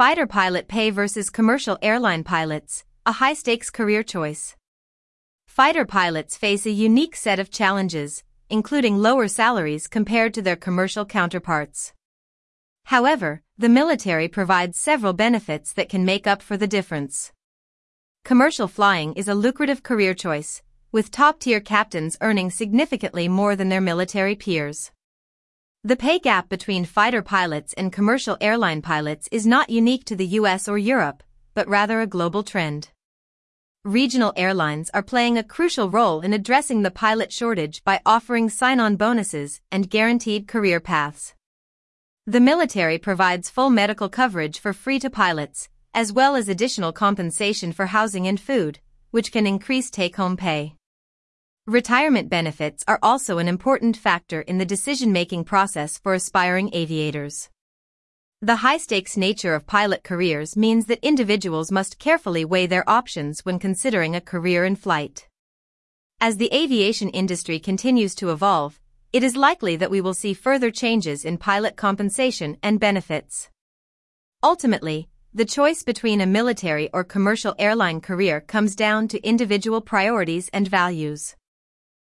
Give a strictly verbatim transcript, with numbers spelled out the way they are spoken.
Fighter pilot pay versus commercial airline pilots, a high-stakes career choice. Fighter pilots face a unique set of challenges, including lower salaries compared to their commercial counterparts. However, the military provides several benefits that can make up for the difference. Commercial flying is a lucrative career choice, with top-tier captains earning significantly more than their military peers. The pay gap between fighter pilots and commercial airline pilots is not unique to the U S or Europe, but rather a global trend. Regional airlines are playing a crucial role in addressing the pilot shortage by offering sign-on bonuses and guaranteed career paths. The military provides full medical coverage for free-to-pilots, as well as additional compensation for housing and food, which can increase take-home pay. Retirement benefits are also an important factor in the decision-making process for aspiring aviators. The high-stakes nature of pilot careers means that individuals must carefully weigh their options when considering a career in flight. As the aviation industry continues to evolve, it is likely that we will see further changes in pilot compensation and benefits. Ultimately, the choice between a military or commercial airline career comes down to individual priorities and values.